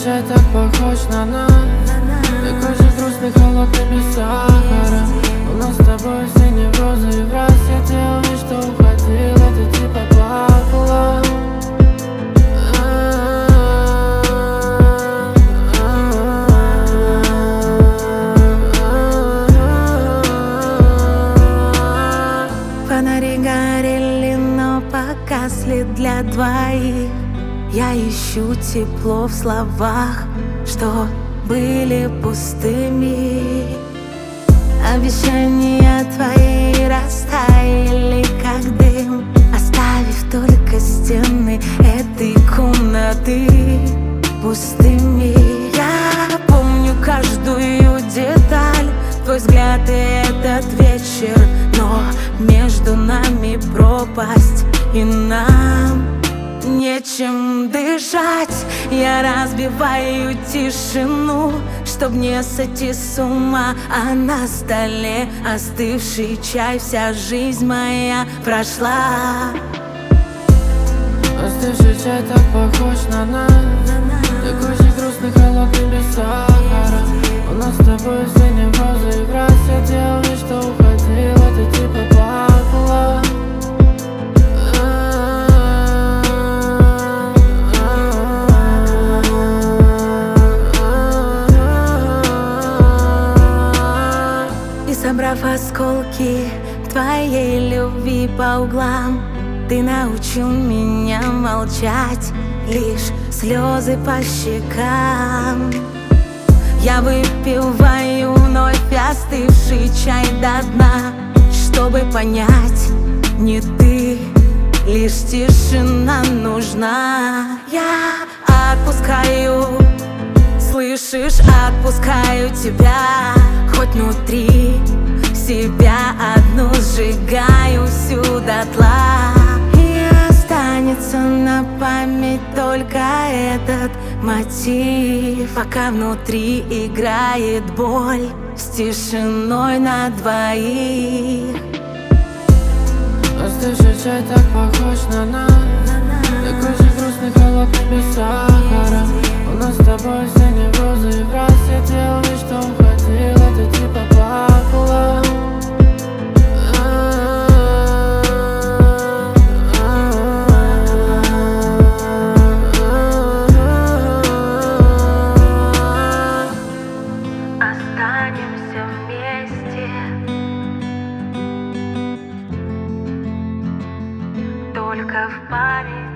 чай так похож на нас. Такой же грустный, холодный, без сахара. У нас с тобой все неврозы, и в раз я делал вид, что уходила, ты типа плакала. Фонари горели, но погасли для двоих. Я ищу тепло в словах, что были пустыми. Обещания твои растаяли, как дым, оставив только стены этой комнаты пустыми. Я помню каждую деталь, твой взгляд и этот вечер, но между нами пропасть, и нам нечем дышать. Я разбиваю тишину, чтоб не сойти с ума. А на столе остывший чай, вся жизнь моя прошла. Остывший чай так похож на нас. Такой же грустный, холодный, без сахара. У нас с тобой все неврозы, и в раз я делал вид, что уходила, ты типа плакала. Собрав осколки твоей любви по углам, ты научил меня молчать, лишь слезы по щекам. Я выпиваю вновь остывший чай до дна, чтобы понять, не ты, лишь тишина нужна. Я отпускаю, слышишь, отпускаю тебя, хоть внутри себя одну сжигаю всю дотла. И останется на память только этот мотив, пока внутри играет боль с тишиной на двоих. Остывший чай так похож на нас. Такой же грустный, холодный, без сахара. У нас с тобой все неврозы, и в раз я делал вид, что уходила, ты типа плакала. Останемся вместе, только в памяти.